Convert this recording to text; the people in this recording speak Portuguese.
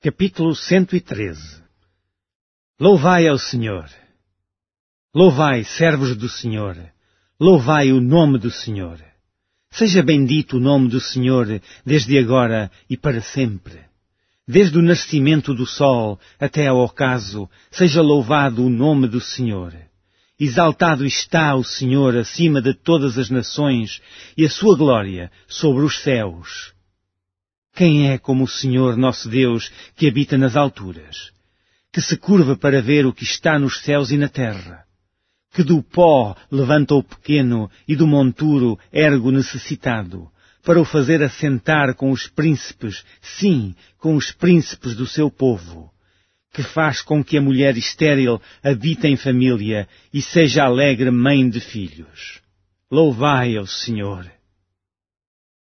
Capítulo 113. Louvai ao Senhor. Louvai, servos do Senhor. Louvai o nome do Senhor. Seja bendito o nome do Senhor desde agora e para sempre. Desde o nascimento do sol até ao ocaso, seja louvado o nome do Senhor. Exaltado está o Senhor acima de todas as nações e a sua glória sobre os céus. Quem é como o Senhor nosso Deus que habita nas alturas, que se curva para ver o que está nos céus e na terra, que do pó levanta o pequeno e do monturo ergue o necessitado, para o fazer assentar com os príncipes, sim, com os príncipes do seu povo, que faz com que a mulher estéril habite em família e seja alegre mãe de filhos. Louvai ao Senhor.